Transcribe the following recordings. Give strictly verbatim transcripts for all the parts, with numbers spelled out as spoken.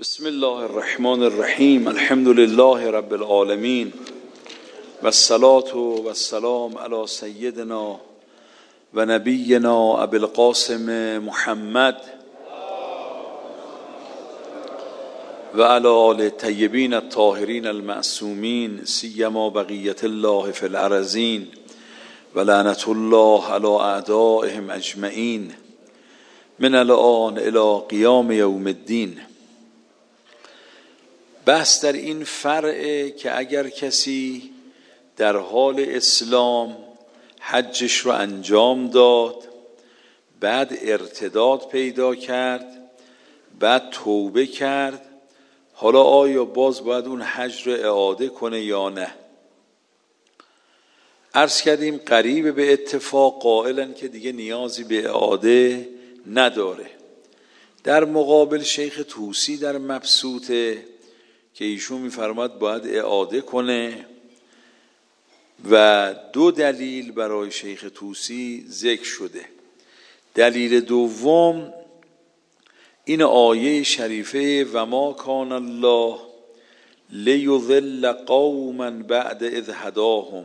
بسم الله الرحمن الرحیم. الحمد لله رب العالمین و الصلاة و السلام علی سیدنا و نبینا ابی القاسم محمد و علی آل الطیبین الطاهرین المعصومین سیما بقیت الله فی الارضین و لعنت الله علی اعدائهم اجمعین من الآن الی قیام یوم الدین. بحث در این فرعه که اگر کسی در حال اسلام حجش رو انجام داد، بعد ارتداد پیدا کرد، بعد توبه کرد، حالا آیا باز باید اون حج رو اعاده کنه یا نه؟ عرض کردیم قریب به اتفاق قائلن که دیگه نیازی به اعاده نداره. در مقابل شیخ طوسی در مبسوطه که ایشون میفرماد باید اعاده کنه و دو دلیل برای شیخ طوسی ذکر شده. دلیل دوم این آیه شریفه و ما کان الله لیضل قوما بعد اذ هداهم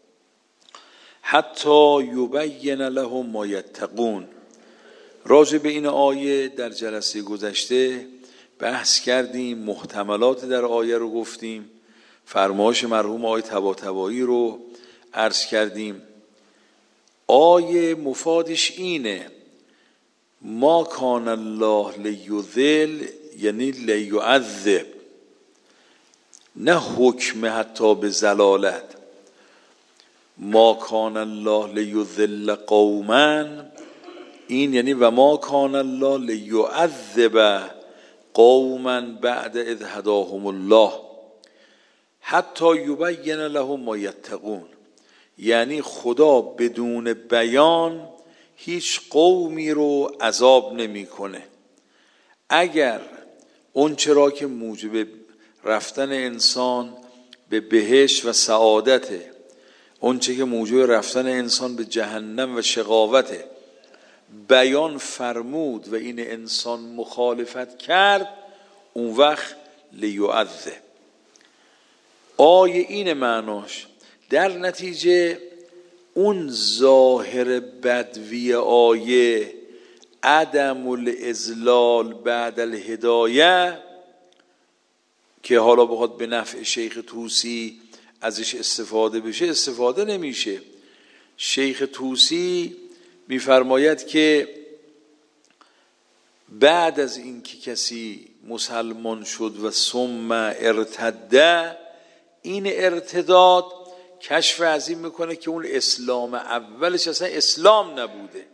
حتی یبین لهم ما یتقون. راجع به این آیه در جلسه گذشته بحث کردیم، محتملات در آیه رو گفتیم، فرمایش مرحوم آیه طباطبایی رو عرض کردیم. آیه مفادش اینه ما کان الله لیضل یعنی لیعذب، نه حکم حتی به ضلالت. ما کان الله لیضل قوما این یعنی و ما کان الله لیعذب قوما بعد اذ هداهم الله حتی یبین لهم ما یتقون، یعنی خدا بدون بیان هیچ قومی رو عذاب نمیکنه. اگر اون چرا که موجب رفتن انسان به بهشت و سعادته، اون چه که موجب رفتن انسان به جهنم و شقاوته بیان فرمود و این انسان مخالفت کرد، اون وقت لیعذب. آیه این معناش. در نتیجه اون ظاهر بدوی آیه عدم الاضلال بعد الهدایه که حالا بخواد به نفع شیخ طوسی ازش استفاده بشه استفاده نمیشه. شیخ طوسی میفرماید که بعد از این که کسی مسلمان شد و ثم ارتده، این ارتداد کشف از این میکنه که اون اسلام اولش اصلا اسلام نبوده،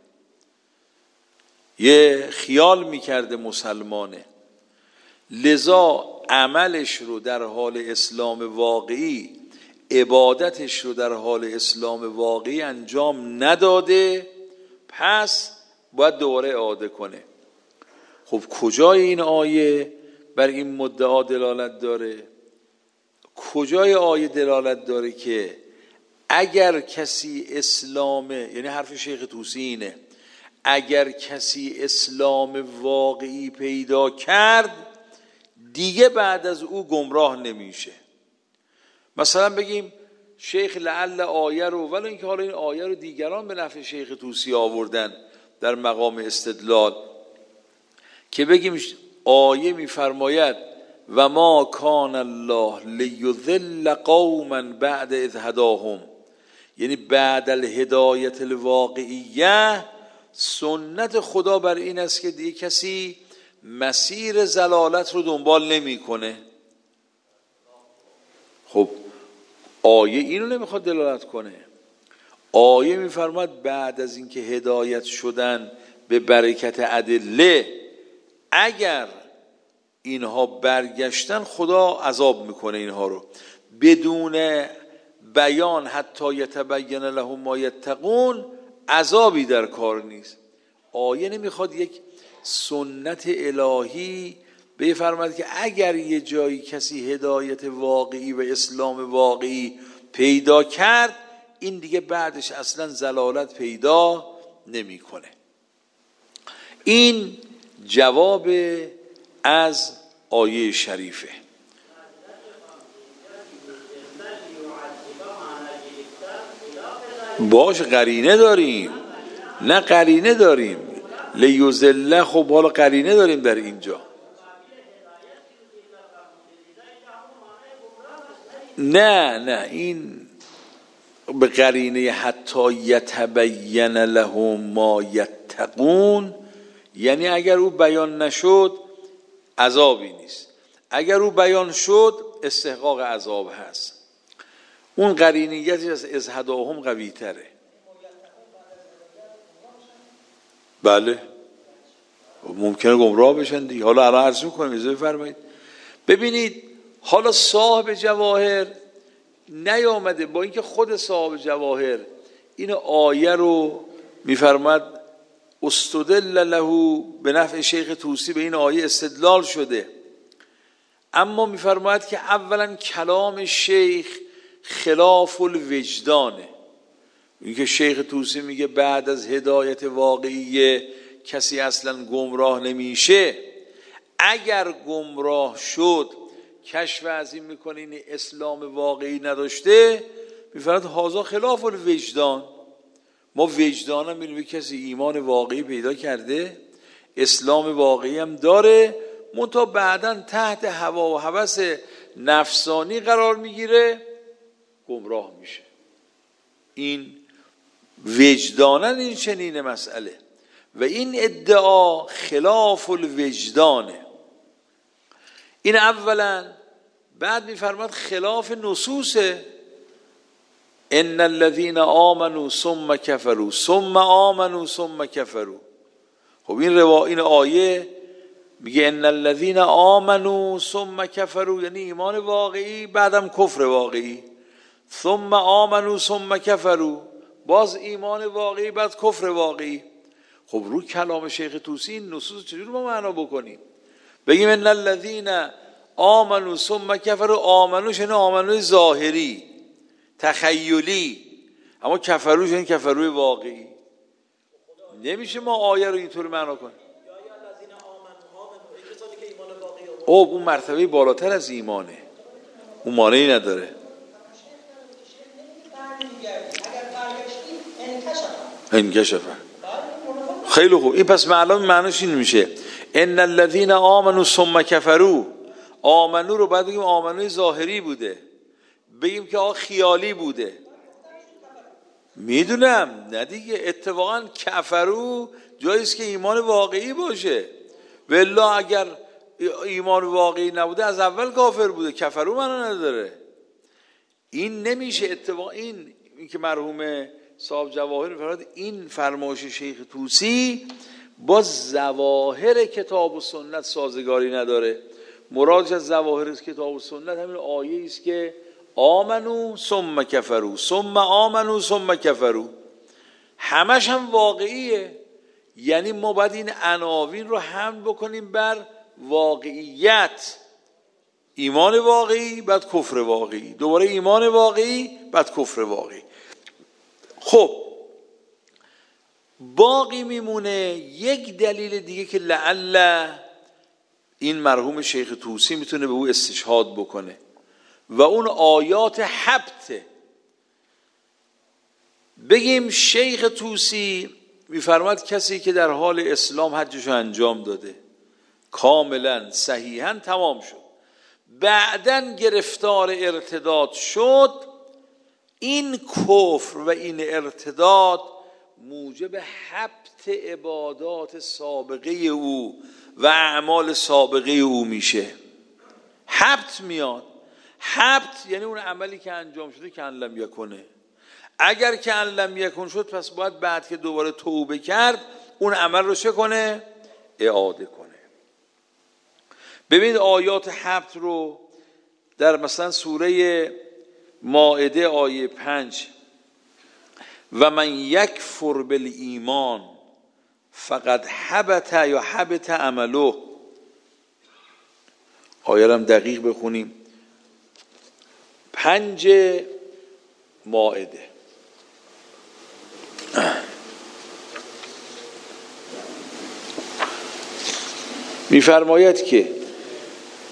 یه خیال میکرده مسلمانه، لذا عملش رو در حال اسلام واقعی، عبادتش رو در حال اسلام واقعی انجام نداده، پس باید دوباره اعاده کنه. خب کجای این آیه بر این مدعا دلالت داره؟ کجای آیه دلالت داره که اگر کسی اسلام، یعنی حرف شیخ طوسی اینه، اگر کسی اسلام واقعی پیدا کرد دیگه بعد از او گمراه نمیشه. مثلا بگیم شیخ لعل آیه رو، ولی اینکه حالا این آیه رو دیگران به نفع شیخ طوسی آوردن در مقام استدلال، که بگیم آیه میفرماید و ما کان الله لیضل قوما بعد اذ هداهم، یعنی بعد الهدایت الواقعیه سنت خدا بر این است که دیگه کسی مسیر ضلالت رو دنبال نمیکنه. خب آیه اینو نمیخواد دلالت کنه. آیه میفرماد بعد از اینکه هدایت شدن به برکت ادله، اگر اینها برگشتن خدا عذاب میکنه اینها رو بدون بیان، حتی یتبین لهم ما یتقون، عذابی در کار نیست. آیه نمیخواد یک سنت الهی بفرماید که اگر یه جایی کسی هدایت واقعی و اسلام واقعی پیدا کرد این دیگه بعدش اصلا ضلالت پیدا نمیکنه. این جواب از آیه شریفه. باش قرینه داریم، نه قرینه داریم لیوزله، خب حالا قرینه داریم در اینجا. نه نه این به قرینه حتی یتبین لهم ما یتقون، یعنی اگر او بیان نشد عذابی نیست، اگر او بیان شد استحقاق عذاب هست. اون قرینیتی از از هداهم قوی تره. بله ممکنه گمراه بشن دیگه. حالا الان عرض میکنم اجازه بفرمایید. ببینید حالا صاحب جواهر نیامده، با اینکه خود صاحب جواهر این آیه رو میفرماد استدل له به نفع شیخ طوسی، به این آیه استدلال شده، اما میفرماید که اولا کلام شیخ خلاف الوجدانه. اینکه شیخ طوسی میگه بعد از هدایت واقعی کسی اصلا گمراه نمیشه، اگر گمراه شد کشف از این میکنه این اسلام واقعی نداشته، میفرماید هازا خلاف الوجدان. ما وجدان هم میبینیم کسی ایمان واقعی پیدا کرده، اسلام واقعی هم داره، منتها بعداً تحت هوا و هوس نفسانی قرار میگیره، گمراه میشه. این وجدانن این چنین مسئله و این ادعا خلاف الوجدانه. این اولا. بعد میفرماد خلاف نصوصه. ان الذين آمنوا ثم كفروا ثم آمنوا ثم كفروا. خب این روا این آیه میگه ان الذين آمنوا ثم كفروا، یعنی ایمان واقعی بعدم کفر واقعی. ثم آمنوا ثم كفروا، باز ایمان واقعی بعد کفر واقعی. خب رو کلام شیخ طوسی این نصوص چجور ما معنا بکنیم؟ بگیم ان الذين آمنوا ثم كفروا، آمنوش یعنی آمنوی ظاهری تخیلی، اما کفروش یعنی کفروی واقعی. نمیشه ما آیه رو اینطور معنا کنیم. او اون مرتبه بالاتر از ایمانه، اون مانعی نداره. انکشف. خیلی خوب. این پس معلوم معنیش این میشه ان الذين آمنوا ثم كفروا. آمنو رو بعد بگیم آمنوی ظاهری بوده، بگیم که آقا خیالی بوده. میدونم نه دیگه، اتفاقا کفرو جاییست که ایمان واقعی باشه، والله اگر ایمان واقعی نبوده از اول کافر بوده، کفرو منو نداره. این نمیشه. اتفاقا این این که مرحوم صاحب جواهر فرمود این فرمایش شیخ طوسی با ظواهر کتاب و سنت سازگاری نداره. مرادش از ظواهر کتاب و سنت همین آیه است که آمنو ثم کفرو ثم آمنو ثم کفرو، همش هم واقعیه. یعنی ما باید این عناوین رو حمل بکنیم بر واقعیت. ایمان واقعی بعد کفر واقعی، دوباره ایمان واقعی بعد کفر واقعی. خب باقی میمونه یک دلیل دیگه که لعل این مرحوم شیخ طوسی میتونه به او استشهاد بکنه و اون آیات حبته. بگیم شیخ طوسی میفرماد کسی که در حال اسلام حجش رو انجام داده کاملا صحیحا تمام شد، بعدن گرفتار ارتداد شد، این کفر و این ارتداد موجب حبط عبادات سابقه او و اعمال سابقه او میشه. حبط میاد. حبط یعنی اون عملی که انجام شده که ان لم یکنه. اگر که ان لم یکن شد پس باید بعد که دوباره توبه کرد اون عمل رو چه کنه؟ اعاده کنه. ببینید آیات حبط رو در مثلا سوره مائده آیه پنج و من یکفر بالایمان فقد حبط یا حبط عمله، آیه رو هم دقیق بخونیم. پنج مائده میفرماید که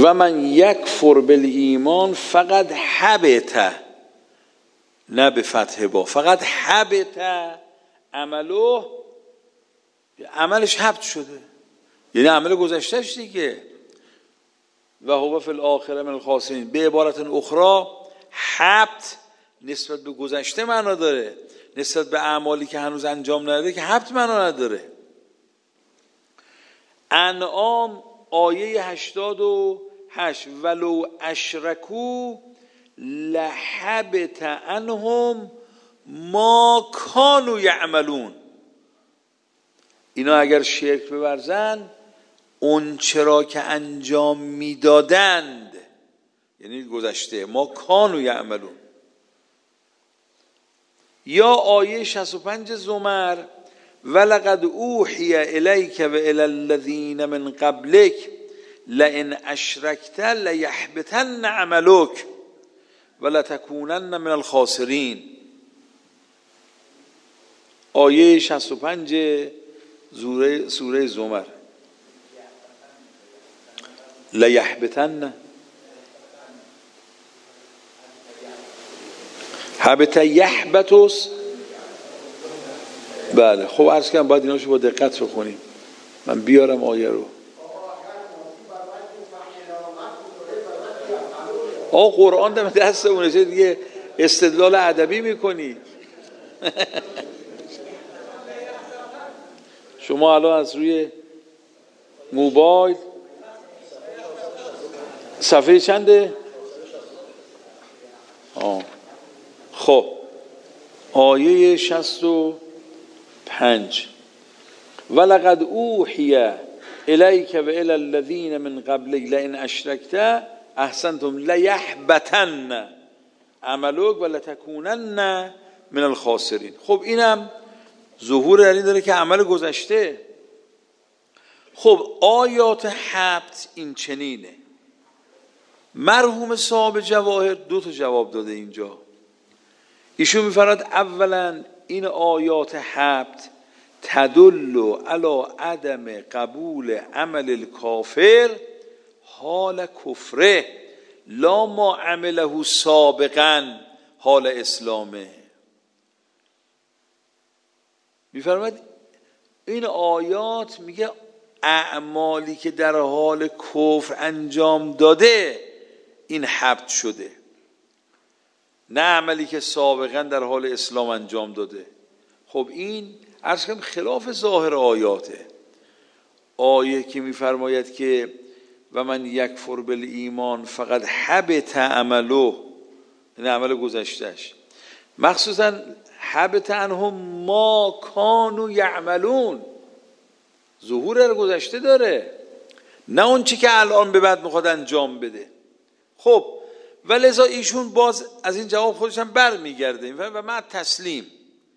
و من یکفر بالایمان فقط حبط، نه به فتح با، فقط حبط عمله، عملش حبط شده، یعنی عمل گذشتهش دیگه. و هو فی الاخره من الخاسرین. به عبارت اخرى حبط نسبت به گذشته معنا داره، نسبت به اعمالی که هنوز انجام نداده که حبط معنا نداره. انعام آیه هشتاد و هشت ولو اشرکو لحبط عنهم ما کانوا یعملون. اینا اگر شرک بورزن اون چرا که انجام میدادند، یعنی گذشته، ما کانوا یعملون. یا آیه شصت و پنج زمر ولقد اوحی الیک و الی الذین من قبلک لئن اشرکت لیحبطن عملک ولتکونن من الخاسرین. آیه شصت و پنج سوره سوره زمر. لیحبطن حبط یحبطس. بله خب عرض کنم باید ایناشو با دقت بخونیم. من بیارم آیه رو. آه قرآن دم دستمونه، چه دیگه استدلال ادبی میکنی؟ شما الان از روی موبایل صفحه چنده؟ آه. خب آیه شصت و پنج ولقد اوحی الیک و الی الذین من قبلک لئن اشرکت احسنتم لیحبطن عملک ولتکونن من الخاسرین. خب اینم ظهور در این داره که عمل گذشته. خب آیات حبط این چنینه. مرحوم صاحب جواهر دو تا جواب داده اینجا. ایشون میفرماد اولا این آیات حبط تدل علی عدم قبول عمل الکافر حال کفره لا ما عمله سابقا حال اسلامه. میفرماد این آیات میگه اعمالی که در حال کفر انجام داده این حبط شده، نه عملی که سابقا در حال اسلام انجام داده. خب این عرض کنم خلاف ظاهر آیاته. آیه که میفرماید که و من یکفر بالایمان فقط حبط عمله، این عمل گذشتهش، مخصوصا حبط عنهم ما کانوا یعملون، ظهور در گذشته داره، نه اون چی که الان به بعد میخواد انجام بده. خب ولذا ایشون باز از این جواب خودش هم بر میگرده و من تسلیم.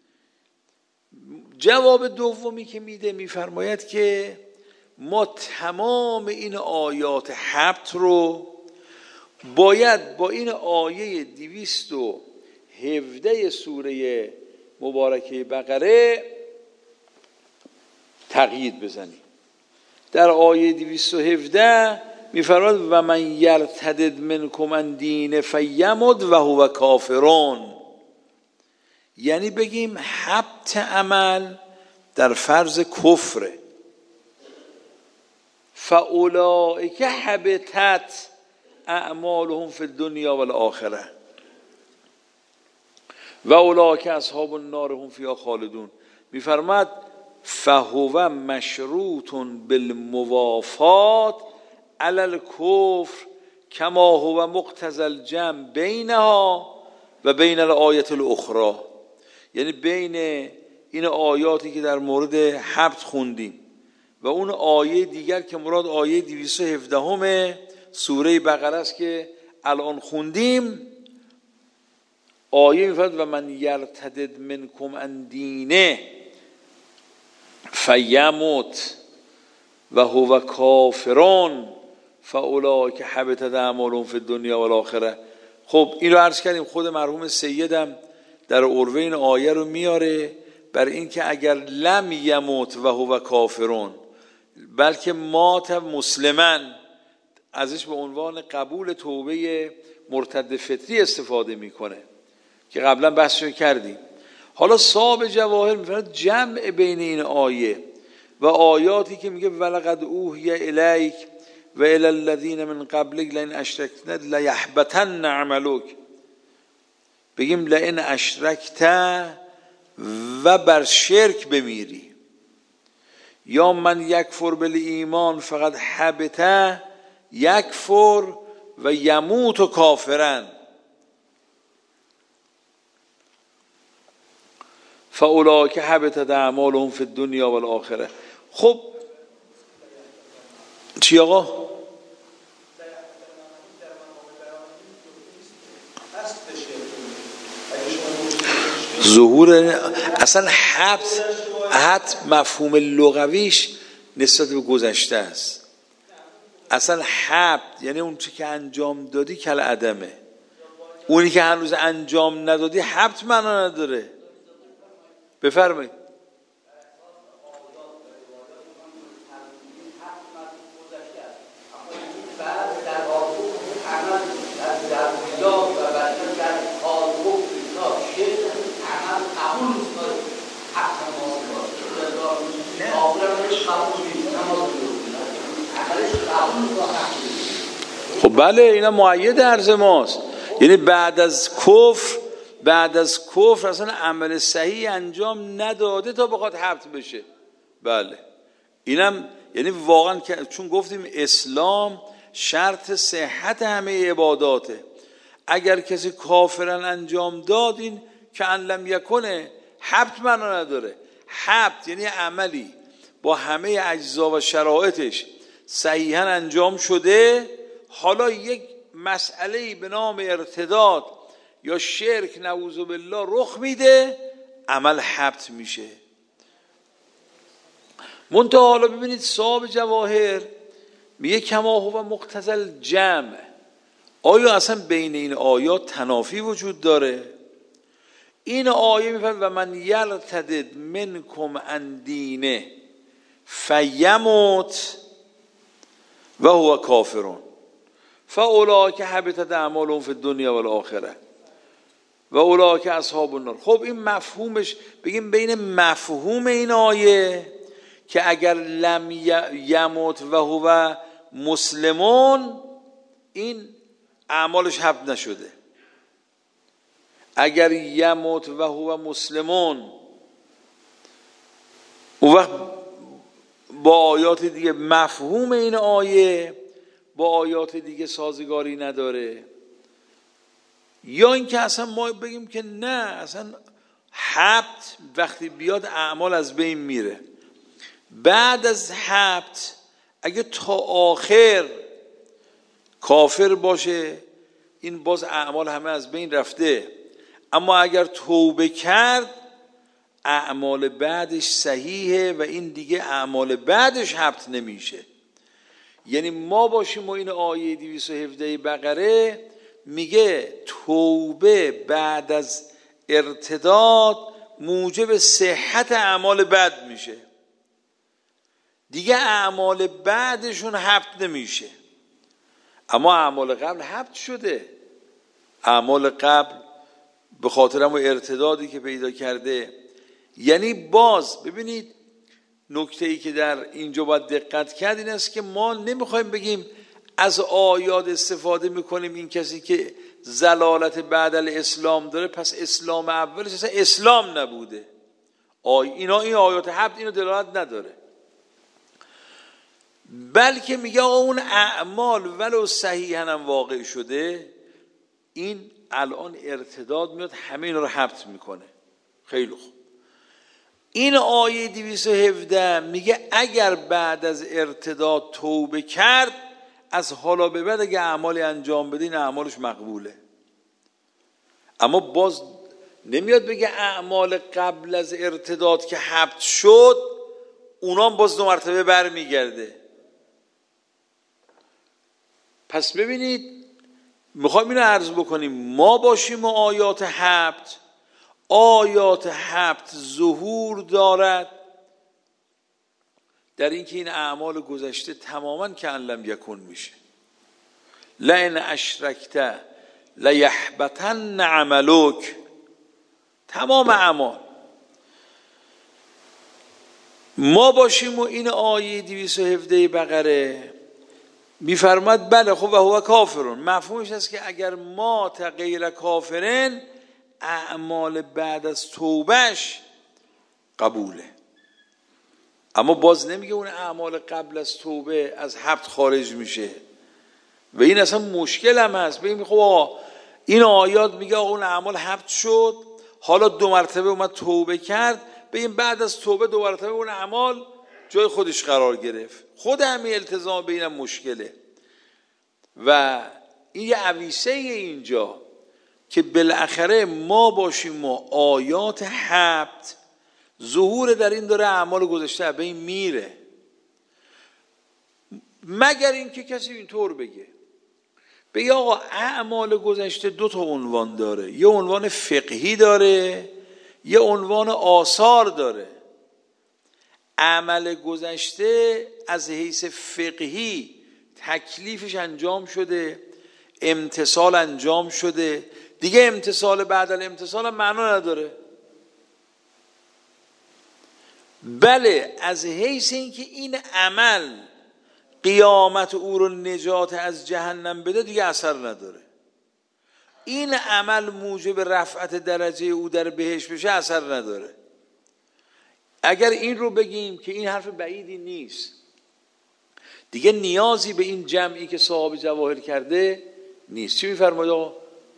جواب دومی که میده میفرماید که ما تمام این آیات حبط رو باید با این آیه دویست و هفده سوره مبارکه بقره تقیید بزنیم. در آیه دویست و هفده میفرماد و من یرتد منکم عن دین فیمت و هو کافرون، یعنی بگیم حبط عمل در فرض کفره. فاولئک حبطت اعمالهم فی الدنیا والآخره و اولئک اصحاب النار هم فیها خالدون. میفرماد فهو مشروط بالموافات علی الکفر کما هو مقتضی الجمع بینها و بین الآیات الاخرى، یعنی بین این آیاتی که در مورد حبط خوندیم و اون آیه دیگر که مراد آیه دویست و هفده همه سوره بقره است که الان خوندیم. آیه میفرد و من یرتد منکم عن دینه فیمت و هو کافرون فاولئک حبطت اعمالهم فی الدنیا والآخره. خب این رو عرض کردیم، خود مرحوم سیدم در عروه این آیه رو میاره بر این که اگر لم یموت و هو کافرون، بلکه مات مسلمن، ازش به عنوان قبول توبه مرتد فطری استفاده میکنه که قبلا بحثش کردیم. حالا صاحب جواهر میفرماید جمع بین این آیه و آیاتی که میگه ولقد اوحی الیک و الی الذین من قبلک لئن اشرکت لیحبطن عملک، بگیم لئن اشرکت و بر شرک بمیری، یا من یکفر بالایمان فقد حبط یکفر و یموت و کافرن فاولئک حبطت اعمالهم فی الدنیا والآخره. خب چی آقا؟ ظهور اصلا حبط حبط مفهوم لغویش نسبت به گذشته است. اصلا حبط یعنی اون چی که انجام دادی کل عدمه، اونی که هنوز انجام ندادی حبط معنا نداره. بفرمایید. خب بله اینا مؤید عرض ماست، یعنی بعد از کفر بعد از کفر اصلا عمل صحیح انجام نداده تا بخواد حبط بشه. بله اینم یعنی واقعا چون گفتیم اسلام شرط صحت همه عباداته، اگر کسی کافرن انجام داد این که ان لم یکنه حبط معنا نداره. حبط یعنی عملی با همه اجزا و شرایطش صحیحا انجام شده، حالا یک مسئله به نام ارتداد یا شرک نعوذ بالله رخ میده، عمل حبط میشه. منتها حالا ببینید صاحب جواهر میگه کما هو مقتضی الجمع، آیا اصلا بین این آیات تنافی وجود داره؟ این آیه میفرماید و من یرتد منکم عن دینه فیموت و هو کافرون فاولئک حبطت اعمالهم فی الدنیا والآخره و اولئک اصحاب النار. خب این مفهومش بگیم بین مفهوم این آیه که اگر لم یموت و هو مسلمون این اعمالش حبط نشده، اگر یموت و هو مسلمون اون وقت با آیات دیگه مفهوم این آیه با آیات دیگه سازگاری نداره. یا اینکه اصلا ما بگیم که نه اصلا حبط وقتی بیاد اعمال از بین میره، بعد از حبط اگه تا آخر کافر باشه این باز اعمال همه از بین رفته، اما اگر توبه کرد اعمال بعدش صحیحه و این دیگه اعمال بعدش حبط نمیشه. یعنی ما باشیم و این آیه دویست و هفده بقره میگه توبه بعد از ارتداد موجب صحت اعمال بعد میشه، دیگه اعمال بعدشون حبط نمیشه، اما اعمال قبل حبط شده. اعمال قبل به خاطر همون ارتدادی که پیدا کرده. یعنی باز ببینید نکته‌ای که در اینجا باید دقت کرد این است که ما نمیخوایم بگیم از آیات استفاده میکنیم این کسی که ضلالت بعد الاسلام داره پس اسلام اولش اصلا اسلام نبوده. آی اینا این آیات حبط اینو دلالت نداره، بلکه میگه آقا اون اعمال ولو صحیحاً هم واقع شده این الان ارتداد میاد همه اینا رو حبط میکنه. خیلی خوب، این آیه دویست و هفده میگه اگر بعد از ارتداد توبه کرد از حالا به بعد اگه اعمالی انجام بده این اعمالش مقبوله. اما باز نمیاد بگه اعمال قبل از ارتداد که حبط شد اونام باز دو مرتبه بر میگرده. پس ببینید میخوایم اینو عرض بکنیم ما باشیم و آیات حبط آیات حبط ظهور دارد در اینکه این اعمال گذشته تماما که ان لم یکن میشه. لئن اشرکت لیحبطن عملک. تمام اعمال ما باشیم. و این آیه دویست و هفده بقره میفرماد بله خب و هو کافرون، مفهومش هست که اگر ما غیر کافرن اعمال بعد از توبهش قبوله. اما باز نمیگه اون اعمال قبل از توبه از حبط خارج میشه و این اصلا مشکل هم هست. بگیم خب آقا این آیات میگه آقا اون اعمال حبط شد، حالا دو مرتبه اومد توبه کرد، بگیم بعد از توبه دو مرتبه اون اعمال جای خودش قرار گرفت. خود همین التزام به اینم مشکله و این یه عویسه اینجا که بالاخره ما باشیم و آیات حبط ظهور در این داره اعمال گذشته به این میره، مگر اینکه کسی اینطور بگه بگه آقا اعمال گذشته دو تا عنوان داره، یه عنوان فقهی داره یه عنوان آثار داره. عمل گذشته از حیث فقهی تکلیفش انجام شده، امتثال انجام شده، دیگه امتثال بعد الامتثال هم معنا نداره. بله از حیث اینکه این عمل قیامت او رو نجات از جهنم بده دیگه اثر نداره. این عمل موجب رفعت درجه او در بهشت بشه اثر نداره. اگر این رو بگیم که این حرف بعیدی نیست، دیگه نیازی به این جمعی که صاحب جواهر کرده نیست. چی میفرماید آقا؟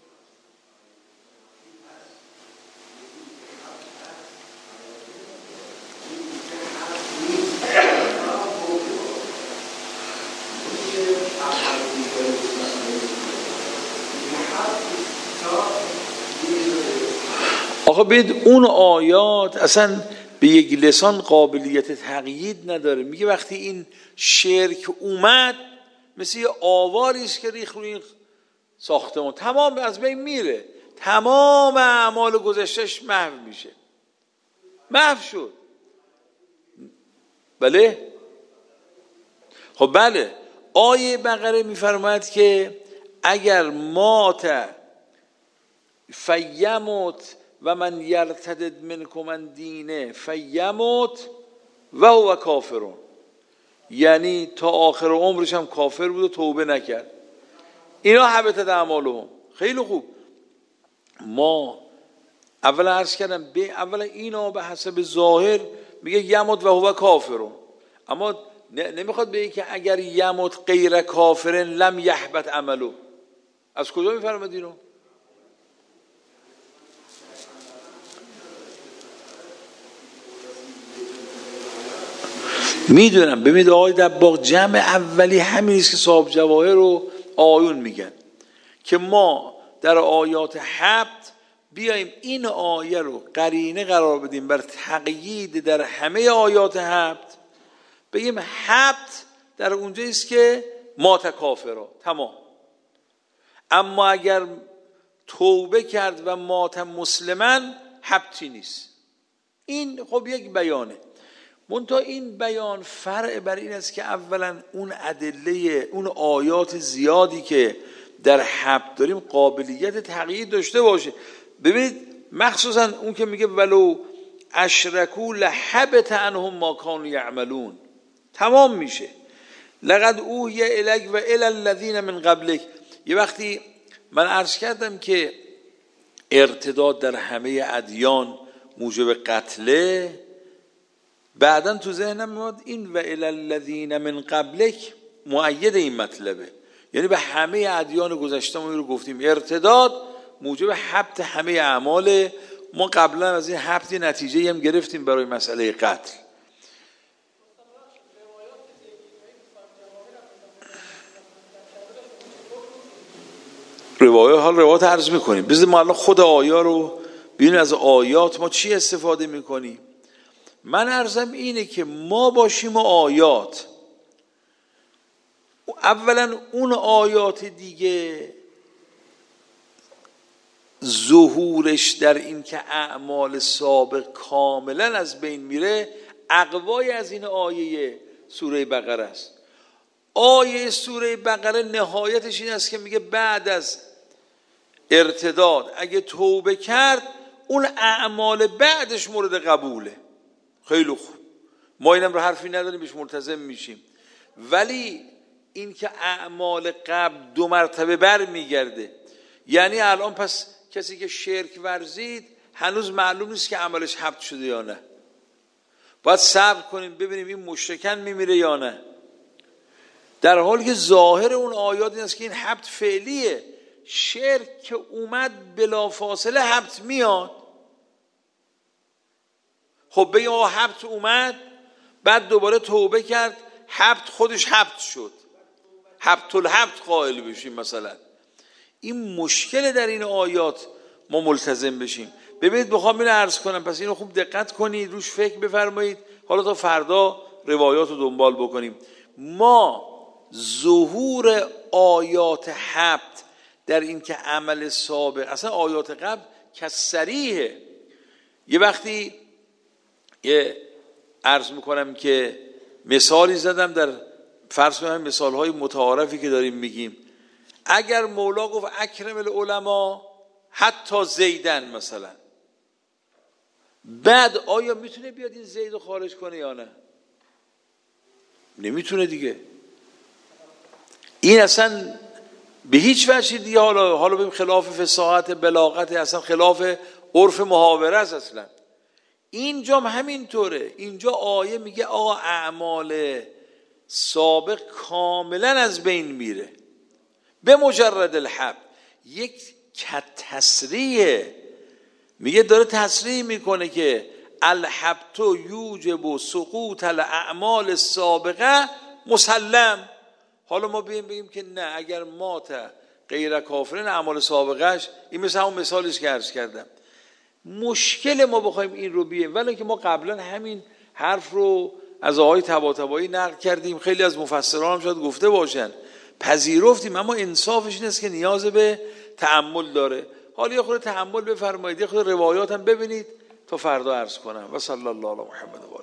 آقا بید اون آیات اصلا به یک لسان قابلیت تقیید نداره. میگه وقتی این شرک اومد مثل یه آواری است که ریخ روی این ساختمان تمام از بین میره، تمام اعمال گذشتهش محو میشه. محو شد. بله خب بله آیه بقره میفرماید که اگر مات فیموت و من یرتد منکم عن دینه فیموت و هو کافرون، یعنی تا آخر عمرش هم کافر بود و توبه نکرد، اینا حبطت اعمالهم. خیلی خوب. ما اولا عرض کردم به اولا اینا به حسب ظاهر میگه یموت و هو کافرون، اما نمیخواد بگه که اگر یموت غیر کافرن لم یحبط عملو. از کجا میفرماد اینو؟ میدونم. ببینید آقای دباغ جمع اولی همین است که صاحب جواهر رو آیون میگن که ما در آیات حبط بیاییم این آیه رو قرینه قرار بدیم بر تقیید در همه آیات حبط، بگیم حبط در اونجا است که مات کافرا تمام، اما اگر توبه کرد و مات مسلما حبطی نیست. این خب یک بیانه. منتها این بیان فرع بر این است که اولا اون ادله اون آیات زیادی که در حبط داریم قابلیت تقیید داشته باشه. ببینید مخصوصا اون که میگه ولو اشرکوا لحبط عنهم ما کانوا یعملون، تمام میشه. لقد اوحی الیک و الی الذین من قبلک. یه وقتی من عرض کردم که ارتداد در همه ادیان موجب قتله، بعداً تو ذهنم میاد این و الی الذین من قبلک مؤید این مطلبه، یعنی به همه ادیان گذشته ما رو گفتیم ارتداد موجب حبط همه اعمال. ما قبلا از این حبط نتیجه هم گرفتیم برای مسئله قتل. روایات حال روایات عرض میکنیم. بذار ما الان خود آیا رو ببینیم از آیات ما چی استفاده میکنیم. من عرضم اینه که ما باشیم و آیات، اولا اون آیات دیگه ظهورش در این که اعمال سابق کاملا از بین میره اقوای از این آیه سوره بقره است. آیه سوره بقره نهایتش این است که میگه بعد از ارتداد اگه توبه کرد اون اعمال بعدش مورد قبوله. خیلی خوب، ما اینم رو حرفی نداریم، بهش ملتزم میشیم. ولی این که اعمال قبل دو مرتبه بر میگرده، یعنی الان پس کسی که شرک ورزید هنوز معلوم نیست که عملش حبط شده یا نه، باید صبر کنیم ببینیم این مشرکن میمیره یا نه، در حالی که ظاهر اون آیات این است که این حبط فعلیه. شرک که اومد بلافاصله حبط میاد. خب بگیم آقا حبط اومد بعد دوباره توبه کرد، حبط خودش حبط شد، حبط الحبط قائل بشیم مثلا. این مشکل در این آیات ما ملتزم بشیم. ببینید بخوام اینو عرض کنم، پس اینو خوب دقت کنید، روش فکر بفرمایید، حالا تا فردا روایات رو دنبال بکنیم. ما ظهور آیات حبط در این که عمل سابق، اصلا آیات قبل که صریحه. یه وقتی یه عرض میکنم که مثالی زدم در فرض کنم مثالهای متعارفی که داریم میگیم، اگر مولا گفت اکرم العلماء حتی زیدن مثلا، بعد آیا میتونه بیاد این زید رو خارج کنه یا نه؟ نمیتونه دیگه. این اصلا به هیچ وجه دیگه، حالا حالا ببین خلاف فصاحت بلاغت، اصلا خلاف عرف محاوره است اصلا. اینجا همینطوره. اینجا آیه میگه آقا اعمال سابق کاملا از بین میره به مجرد الحب. یک تصریح میگه، داره تصریح میکنه که الحبت یوجب سقوط الاعمال السابقه مسلم. حالا ما بگیم بگیم که نه، اگر مات غیر کافرین اعمال سابقهش، این مثل همون مثالیش که عرض کردم. مشکل ما بخوایم این رو بیه، ولی که ما قبلا همین حرف رو از آقای طباطبایی نقل کردیم، خیلی از مفسران هم شاید گفته باشن، پذیرفتیم، اما انصافش این است که نیاز به تأمل داره. حالا یه خورده تأمل بفرمایید، یه خورده روایات هم ببینید تا فردا عرض کنم. و صلی الله علی محمد و